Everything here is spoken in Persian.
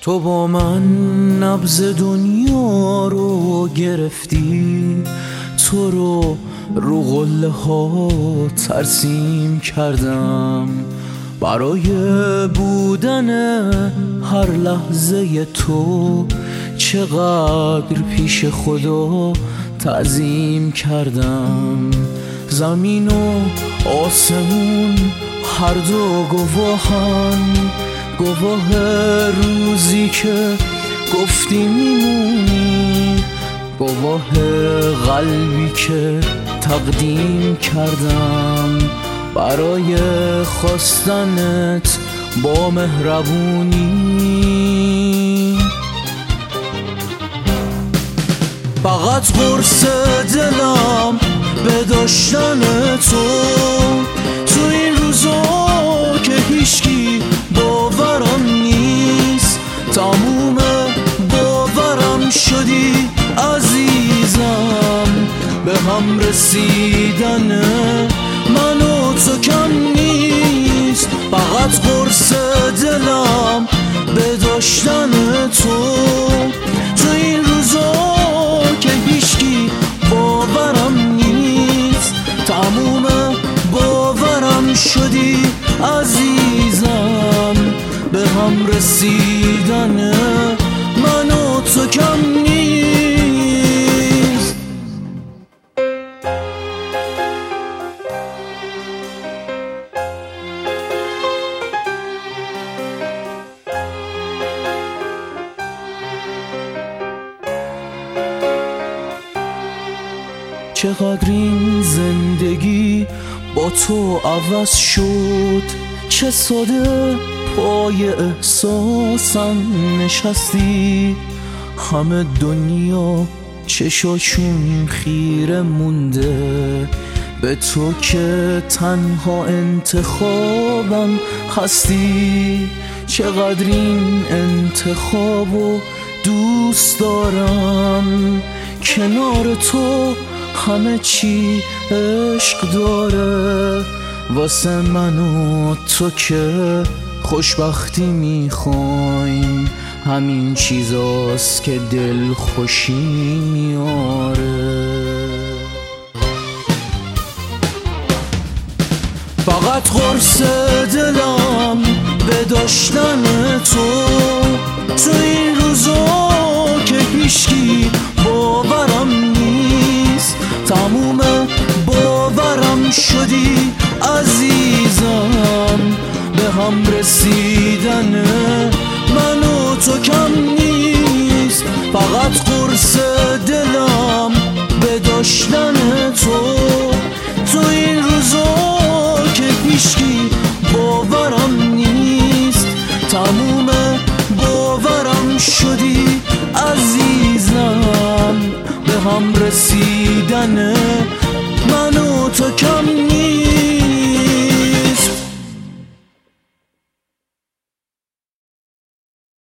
تو با من نبض دنیا رو گرفتی، تو رو قله ها ترسیم کردم. برای بودن هر لحظه تو چقدر پیش خدا تعظیم کردم. زمین و آسمون هر دو گواهن، گواه روزی که گفتی میمونی، گواه قلبی که تقدیم کردم برای خواستنت با مهربونی. فقط قرص دلم به داشتن تو این روزا که هیچکی باورم نیست. تموم باورم شدی عزیزم، به هم رسیدن من و تو کم نیست. فقط قرص دلم به داشتن تو این روزا که هیچکی باورم نیست. تموم باورم شدی عزیزم، به هم رسیدن من و تو کم نیست. چقدر این زندگی با تو عوض شد، چه ساده پای احساسم نشستی. همه دنیا چشاشون خیره مونده به تو که تنها انتخابم هستی. چقدر این انتخابو دوست دارم، کنار تو همه چی عشق داره. واسه من و تو که خوشبختی میخوایم، همین چیزاست که دل خوشی میاره. فقط قرص دلم به داشتن تو این روزا که هیچکی باورم نیست. تموم باورم شدی عزیزم، به هم رسیدن من و تو کم نیست. فقط قرص دلم به داشتن تو این روزا که هیچکی باورم نیست. تموم باورم شدی عزیزم، به هم رسیدن من و تو کم نیست.